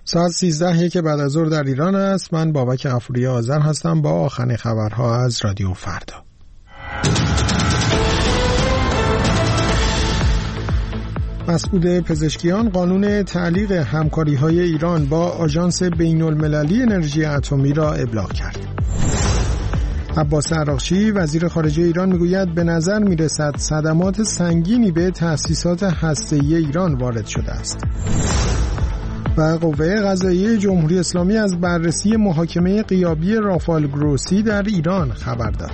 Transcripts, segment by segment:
ساعت 13 بعد از ظهر در ایران است. من بابک غفوری آذر هستم با آخرین خبرها از رادیو فردا. مسعود پزشکیان قانون تعلیق همکاری‌های ایران با آژانس بین‌المللی انرژی اتمی را ابلاغ کرد. عباس عراقچی وزیر خارجه ایران میگوید به نظر میرسد صدمات سنگینی به تأسیسات هسته‌ای ایران وارد شده است. و قوه قضاییه جمهوری اسلامی از بررسی محاکمه غیابی رافائل گروسی در ایران خبر داد.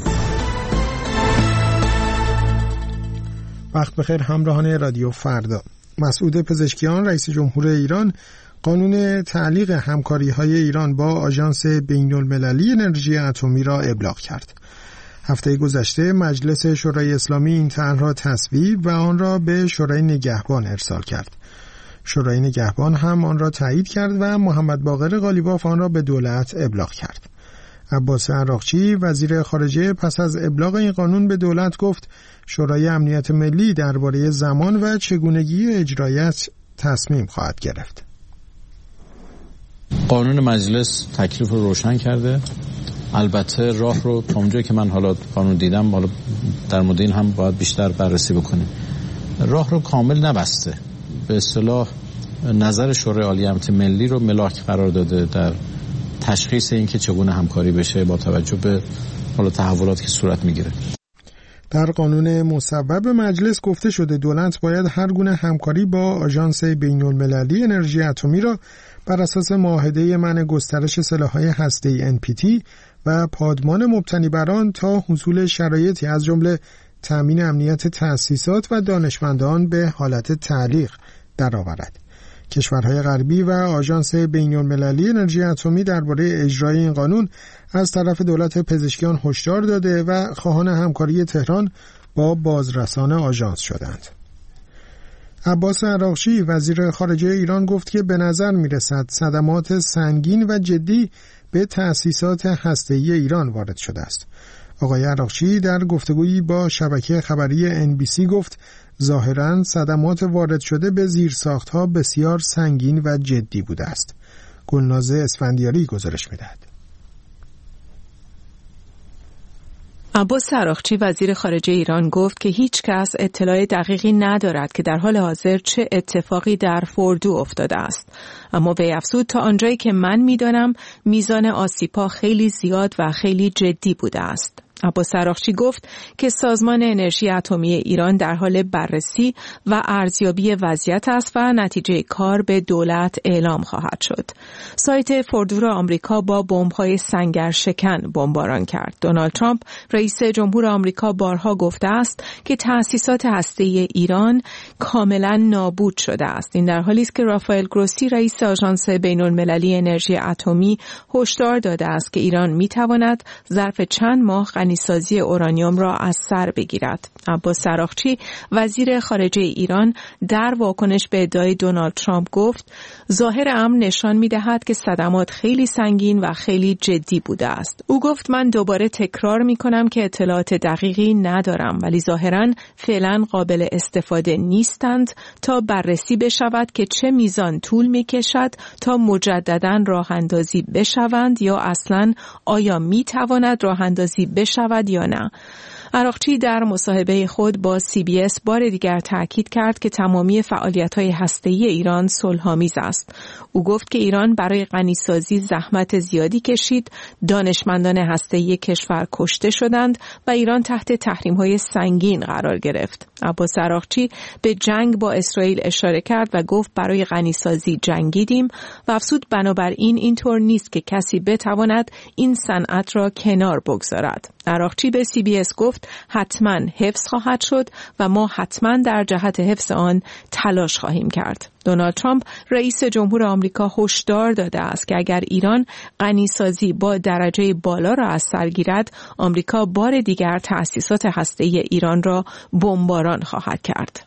وقت بخیر همراهان رادیو فردا. مسعود پزشکیان رئیس جمهور ایران قانون تعلیق همکاری‌های ایران با آژانس بین‌المللی انرژی اتمی را ابلاغ کرد. هفته گذشته مجلس شورای اسلامی این طرح را تصویب و آن را به شورای نگهبان ارسال کرد. شورای نگهبان هم آن را تایید کرد و محمد باقر قالیباف آن را به دولت ابلاغ کرد. عباس عراقچی وزیر خارجه پس از ابلاغ این قانون به دولت گفت شورای امنیت ملی درباره زمان و چگونگی اجرایش تصمیم خواهد گرفت. قانون مجلس تکلیف رو روشن کرده. البته راه رو تا اونجایی که من حالا قانون دیدم، حالا در مورد این هم باید بیشتر بررسی بکنیم، راه رو کامل نبسته. به اصطلاح نظر شورای عالی امنیت ملی رو ملاک قرار داده در تشخیص این که چگونه همکاری بشه با توجه به حالا تحولاتی که صورت میگیره. در قانون مصوب مجلس گفته شده دولت باید هر گونه همکاری با آژانس بین‌المللی انرژی اتمی را بر اساس معاهده منع گسترش سلاح‌های هسته‌ای NPT و پادمان مبتنی بر آن تا حصول شرایطی از جمله تأمین امنیت تأسیسات و دانشمندان به حالت تعلیق درآورد. کشورهای غربی و آژانس بین‌المللی انرژی اتمی درباره اجرای این قانون از طرف دولت پزشکیان هشدار داده و خواهان همکاری تهران با بازرسان آژانس شدند. عباس عراقچی وزیر خارجه ایران گفت که به نظر میرسد صدمات سنگین و جدی به تأسیسات هسته‌ای ایران وارد شده است. آقای عراقچی در گفتگویی با شبکه خبری NBC گفت ظاهراً صدمات وارد شده به زیرساخت‌ها بسیار سنگین و جدی بوده است. گلناز اسفندیاری گزارش می‌دهد. عباس عراقچی وزیر خارجه ایران گفت که هیچ کس اطلاع دقیقی ندارد که در حال حاضر چه اتفاقی در فوردو افتاده است. اما وی افزود تا آنجایی که من می‌دانم میزان آسیب‌ها خیلی زیاد و خیلی جدی بوده است. عباس عراقچی گفت که سازمان انرژی اتمی ایران در حال بررسی و ارزیابی وضعیت است و نتیجه کار به دولت اعلام خواهد شد. سایت فوردو را آمریکا با بمب‌های سنگرشکن بمباران کرد. دونالد ترامپ رئیس جمهور آمریکا بارها گفته است که تأسیسات هسته‌ای ایران کاملا نابود شده است. این در حالی است که رافائل گروسی رئیس آژانس بین‌المللی انرژی اتمی هشدار داده است که ایران می‌تواند ظرف چند ماه غنیسازی اورانیوم را از سر بگیرد. عباس عراقچی وزیر خارجه ایران در واکنش به ادعای دونالد ترامپ گفت ظاهر امر نشان می‌دهد که صدمات خیلی سنگین و خیلی جدی بوده است. او گفت من دوباره تکرار می‌کنم که اطلاعات دقیقی ندارم ولی ظاهراً فعلا قابل استفاده نیستند تا بررسی بشود که چه میزان طول می‌کشد تا مجدداً راه‌اندازی بشوند یا اصلاً آیا می‌تواند راه‌اندازی بشود یا نه. عراقچی در مصاحبه خود با CBS بار دیگر تاکید کرد که تمامی فعالیت‌های هسته‌ای ایران صلح‌آمیز است. او گفت که ایران برای غنیسازی زحمت زیادی کشید، دانشمندان هسته‌ای کشور کشته شدند و ایران تحت تحریم‌های سنگین قرار گرفت. عباس عراقچی به جنگ با اسرائیل اشاره کرد و گفت برای غنیسازی جنگیدیم و افزود بنابراین اینطور نیست که کسی بتواند این صنعت را کنار بگذارد. عراقچی به CBS گفت حتما حفظ خواهد شد و ما حتما در جهت حفظ آن تلاش خواهیم کرد. دونالد ترامپ رئیس جمهور آمریکا هشدار داده است که اگر ایران غنیسازی با درجه بالا را از سر گیرد، آمریکا بار دیگر تأسیسات هسته‌ای ایران را بمباران خواهد کرد.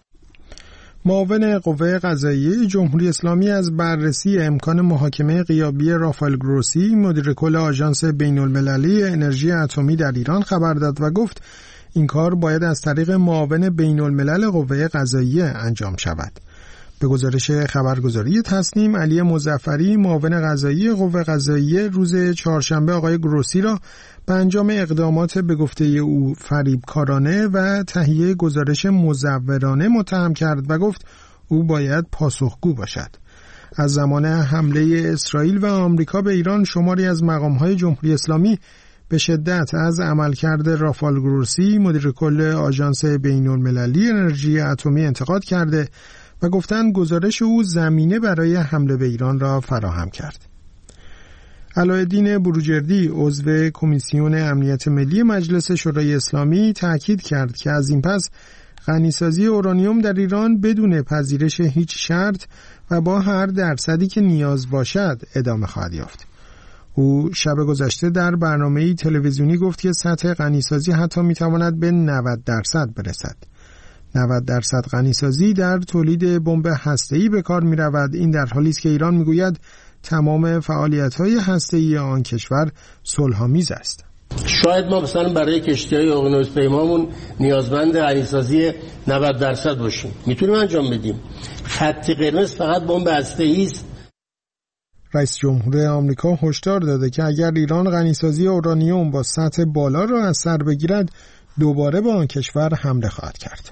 معاون قوه قضاییه جمهوری اسلامی از بررسی امکان محاکمه غیابی رافائل گروسی مدیر کل آژانس بین‌المللی انرژی اتمی در ایران خبر داد و گفت این کار باید از طریق معاون بین‌الملل قوه قضاییه انجام شود. به گزارش خبرگزاری تصنیم، علی مظفری معاون قضایی قوه قضاییه روز چهارشنبه آقای گروسی را به انجام اقدامات به گفته او فریبکارانه و تهیه گزارش مزورانه متهم کرد و گفت او باید پاسخگو باشد. از زمان حمله اسرائیل و آمریکا به ایران شماری از مقام‌های جمهوری اسلامی به شدت از عملکرد رافال گروسی مدیر کل آژانس بین‌المللی انرژی اتمی انتقاد کرده و گفتند گزارش او زمینه برای حمله به ایران را فراهم کرد. علاءالدین بروجردی عضو کمیسیون امنیت ملی مجلس شورای اسلامی تاکید کرد که از این پس غنیسازی اورانیوم در ایران بدون پذیرش هیچ شرط و با هر درصدی که نیاز باشد ادامه خواهد یافت. او شب گذشته در برنامه‌ای تلویزیونی گفت که سطح غنیسازی حتی میتواند به 90% برسد. 90% غنیسازی در تولید بمب هسته‌ای به کار می‌رود. این در حالی است که ایران میگوید تمام فعالیت‌های هسته‌ای آن کشور صلح‌آمیز است. شاید ما مثلا برای کشتی‌های اقیانوس پیمامون نیازمند غنیسازی 90% باشیم. میتونیم انجام بدیم. خط قرمز فقط بمب هسته‌ای است. رئیس جمهور آمریکا هشدار داده که اگر ایران غنیسازی اورانیوم با سطح بالا را از سر بگیرد، دوباره به آن کشور حمله خواهد کرد.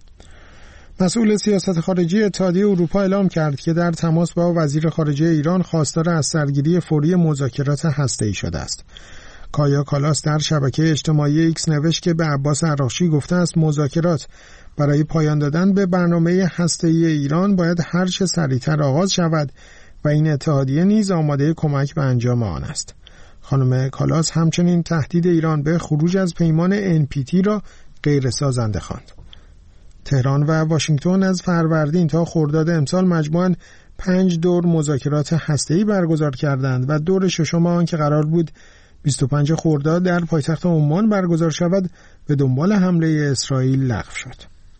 مسئول سیاست خارجی اتحادیه اروپا اعلام کرد که در تماس با وزیر خارجه ایران خواستار از سرگیری فوری مذاکرات هسته‌ای شده است. کایا کالاس در شبکه اجتماعی ایکس نوشت که به عباس عراقچی گفته است مذاکرات برای پایان دادن به برنامه هسته‌ای ایران باید هر چه سریعتر آغاز شود و این اتحادیه نیز آماده کمک به انجام آن است. خانم کالاس همچنین تهدید ایران به خروج از پیمان NPT را غیر سازنده خواند. تهران و واشنگتن از فروردین تا خرداد امسال مجموعاً 5 دور مذاکرات هسته‌ای برگزار کردند و دور ششم آن که قرار بود 25 خرداد در پایتخت عمان برگزار شود به دنبال حمله اسرائیل لغو شد.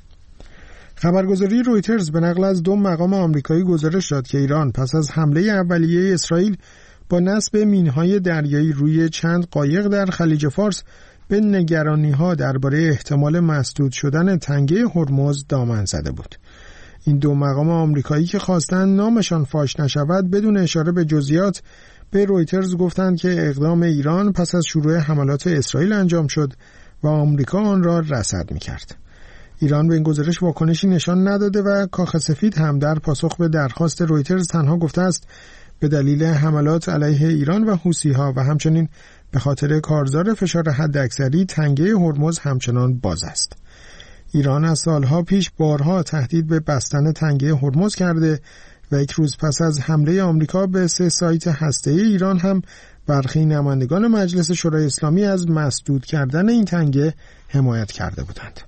خبرگزاری رویترز به نقل از 2 مقام آمریکایی گزارش داد که ایران پس از حمله اولیه اسرائیل با نصب مینهای دریایی روی چند قایق در خلیج فارس به نگرانی‌ها درباره احتمال مسدود شدن تنگه هرمز دامن زده بود. این 2 مقام آمریکایی که خواستند نامشان فاش نشود بدون اشاره به جزئیات به رویترز گفتند که اقدام ایران پس از شروع حملات اسرائیل انجام شد و آمریکا آن را رصد می‌کرد. ایران به این گزارش واکنشی نشان نداده و کاخ سفید هم در پاسخ به درخواست رویترز تنها گفته است به دلیل حملات علیه ایران و حوثی‌ها و همچنین به خاطر کارزار فشار حداکثری تنگه هرمز همچنان باز است. ایران از سالها پیش بارها تهدید به بستن تنگه هرمز کرده و 1 روز پس از حمله آمریکا به 3 سایت هسته‌ای ایران هم برخی نمایندگان مجلس شورای اسلامی از مسدود کردن این تنگه حمایت کرده بودند.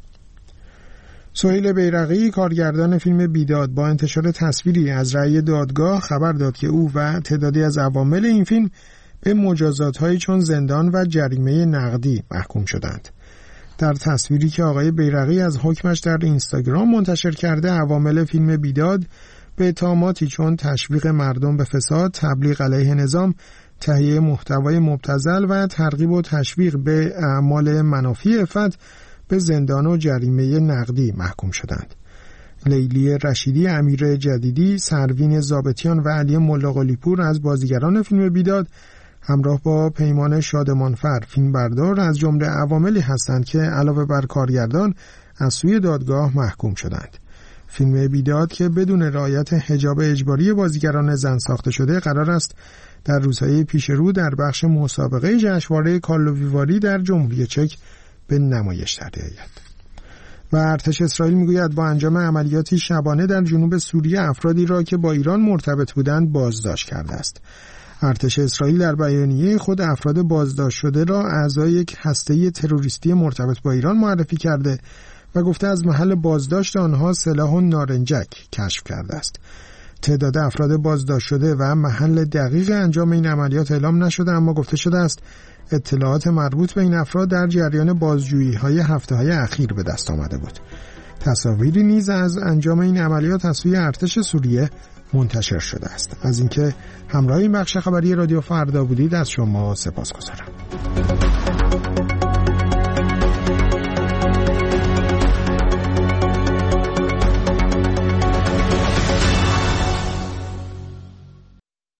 سهیل بیرقی کارگردان فیلم بیداد با انتشار تصویری از رأی دادگاه خبر داد که او و تعدادی از عوامل این فیلم به مجازات‌هایی چون زندان و جریمه نقدی محکوم شدند. در تصویری که آقای بیرقی از حکمش در اینستاگرام منتشر کرده، عوامل فیلم بیداد به اتهاماتی چون تشویق مردم به فساد، تبلیغ علیه نظام، تهیه محتوای مبتذل و ترغیب و تشویق به اعمال منافی عفت به زندان و جریمه نقدی محکوم شدند. لیلی رشیدی، امیر جدیدی، سروین ضابطیان و علی ملاقلی‌پور از بازیگران فیلم بیداد همراه با پیمان شادمانفر فیلمبردار از جمله عواملی هستند که علاوه بر کارگردان از سوی دادگاه محکوم شدند. فیلم بیداد که بدون رعایت حجاب اجباری بازیگران زن ساخته شده قرار است در روزهای پیش رو در بخش مسابقه جشنواره کارلووی در جمهوری چک به نمایش در آید. و ارتش اسرائیل میگوید با انجام عملیاتی شبانه در جنوب سوریه افرادی را که با ایران مرتبط بودند بازداشت کرده است. ارتش اسرائیل در بیانیه خود افراد بازداشت شده را اعضای یک هسته تروریستی مرتبط با ایران معرفی کرده و گفته از محل بازداشت آنها سلاح و نارنجک کشف کرده است. تعداد افراد بازداشت شده و محل دقیق انجام این عملیات اعلام نشده، اما گفته شده است اطلاعات مربوط به این افراد در جریان بازجویی‌های هفته‌های اخیر به دست آمده بود. تصاویری نیز از انجام این عملیات از سوی ارتش سوریه منتشر شده است. از اینکه همراه این بخش خبری رادیو فردا بودید از شما سپاسگزارم.